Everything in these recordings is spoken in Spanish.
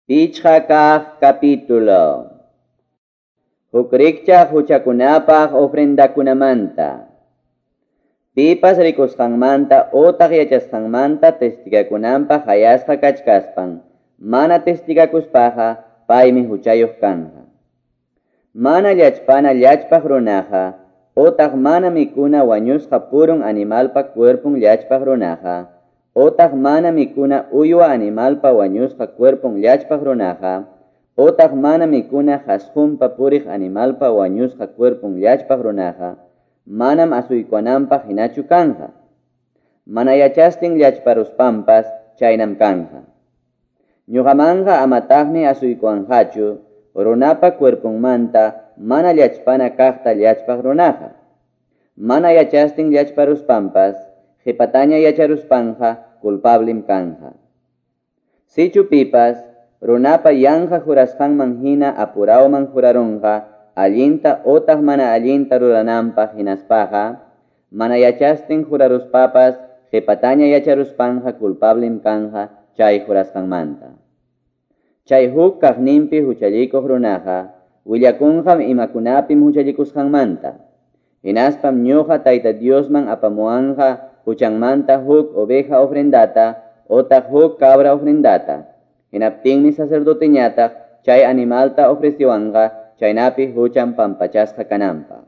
Pichqa capítulo. Hukrikcha huchakunapaq ofrendakunamanta. Pipas rikusqanmanta otaq yachasqanmanta testigakunanpaq hayasqa kachkaspan. Mana testigakuspaqa paymi huchayuq kanja. Mana llachpana llachpaq runaqa otaq mana mikuna wañusqa purun animalpa cuerpun llachpaq runaqa otaq mana mikuna uywa animalpa wañusqa cuerpun llachpaq runaqa otaq mana mikuna hasqunpa puriq animalpa wañusqa cuerpun llachpaq runaqa manam asuykuananpaq hinachu kanja. Mana yachastin llachparuspampas chaynam kanja. Ñuqamanqa amataqmi asuykuanqachu runapa cuerpunmanta mana llachpana kaqta llachpaq runaqa. Mana yachastin llachparuspampas qhipataña yacharuspanqa culpablim kanja. Sichu pipas runapa yanqa jurasqanman hina apurawman jurarunqa allinta otaq mana allinta rurananpaq hinaspaqa mana yachastin juraruspapas qhipataña yacharuspanqa culpablim kanja chay jurasqanmanta. Chay huk kaqninpi huchallikuq runaqa willakunqam imakunapim huchallikusqanmanta. Hinaspam ñuqa Tayta Diosman apamuanqa huchanmanta huk oveja ofrendata otaq huk cabra ofrendata. Hinaptinmi sacerdoteñataq chay animalta ofreciwanqa chaynapi huchan pampachasqa kananpaq.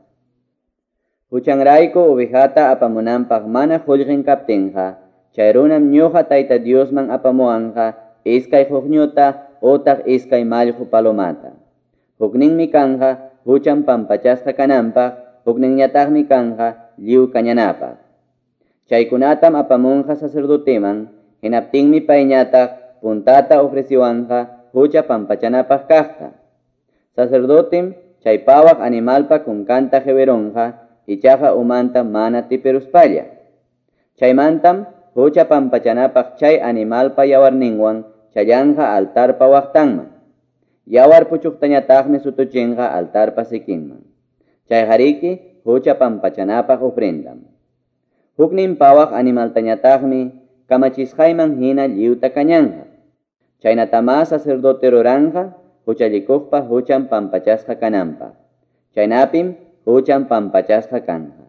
Huchanrayku ovejata apamunanpaq mana qullqin kaptinqa chay runam ñuqa Tayta Diosman apamuanqa iskay huqñuta otaq iskay mallqu palomata. Hukninmi kanja huchan pampachasqa kananpaq, hukninñataqmi kanja lliw kañanapaq. Chaykunatam apamunqa sacerdoteman, hinaptinmi payñataq puntata ofreciwanqa hucha pampachanapaq kaqta. Sacerdotem chay pawaq animalpa kunkanta qewironqa ichaqa umanta mana tipiruspalla. Chaymantam hucha pampachanapaq chay animalpa yawarninwan chayanqa altarpa waqtanman. Yawar puchuktañataqmi sutuchinqa altarpa sikinman. Chay hariki hucha pampachanapaq ofrendam. Huknin pawaq animaltañataqmi kamachisqayman hina lliwta kañanqa. Chaynatama sacerdote ruranqa huchallikuqpa huchan pampachasqa kananpaq. Chaynapim huchan pampachasqa kanja.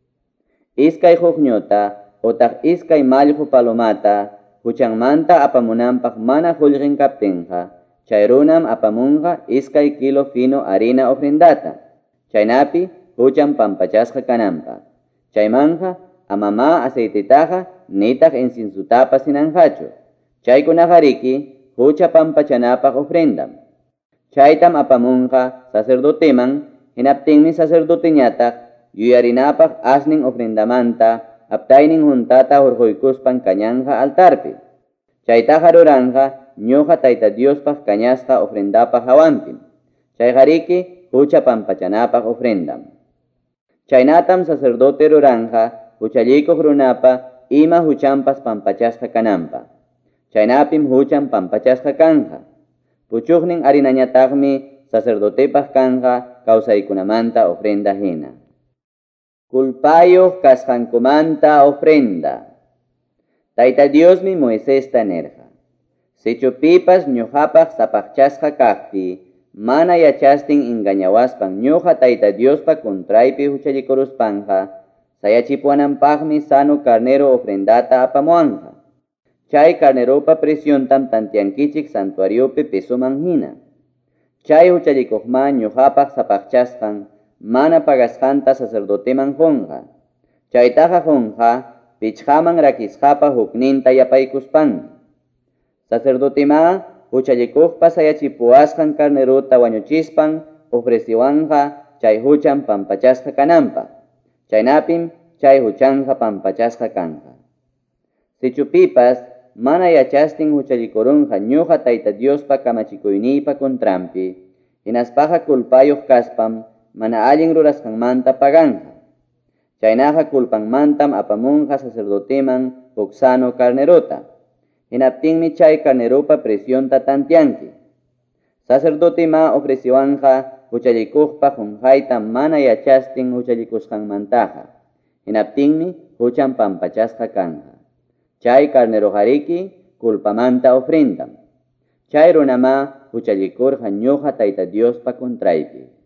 Iskay huqñuta otaq iskay mallqu palomata huchanmanta apamunanpaq mana qullqin kaptinqa chay runam apamunqa iskay kilo fino harina ofrendata. Chaynapi huchan pampachasqa kananpaq. Chaymanja amama aceitetaqa nitaq inciensutapas sinanqachu. Chaykunaqa riki hucha pampachanapaq ofrendam. Chaytam apamunqa sacerdoteman, hinaptinmi sacerdoteñataq yuyarinapaq asnin ofrendamanta aptaynin juntata hurquykuspan kañanqa altarpi. Chaytaqa ruranqa ñuqa Tayta Diospaq kañasqa ofrendapaq hawanpim. Chayqa riki hucha pampachanapaq ofrendam. Chaynatam sacerdote ruranqa huchallikuq runapa ima huchanpas pampachasqa kananpaq. Chaynapim huchan pampachasqa kanja. Puchuknin harinañataqmi sacerdotepaq kanja kawsaykunamanta ofrenda hina. Culpayuq kasqankumanta ofrenda. Tayta Diosmi Moisesta nerqa. Sichu pipas ñuqapaq sapaqchasqa kaqpi mana yachastin engañawaspan ñuqa Tayta Diospa contraypi huchallikuruspanqa sayachipuananpaqmi sano carnero ofrendata apamuanqa. Chay carneropa presiontam tantiankichik santuariopi pesuman hina. Chay huchallikuqman ñuqapaq sapaqchasqan mana pagasqanta sacerdoteman qunqa. Chaytaqa qunqa pichqaman rakisqapa hukninta yapaykuspanmi. Sacerdotema huchallikuqpa sayachipuasqan carnerota wañuchispan ofreciwanqa chay huchan pampachasqa kananpaq. Chaynapim chay huchanqa pampachasqa kanja. Sichu pipas mana yachastin huchallikurunqa ñuqa Tayta Diospa kamachikuyniypa contrampi, hinaspaqa culpayuq kaspam mana allin rurasqanmanta paganja. Chaynaqa culpanmantam apamunqa sacerdoteman huk sano carnerota. Hinaptinmi chay carneropa presionta tantianki. Sacerdotema ofreciwanqa huchallikuqpa qunqayta mana yachastin huchallikusqanmantaqa. Hinaptinmi huchan pampachasqa kanja. Chay carnero hariki culpamanta ofrendam. Chay runama huchallikurqa ñuqa Tayta Diospa contraypi.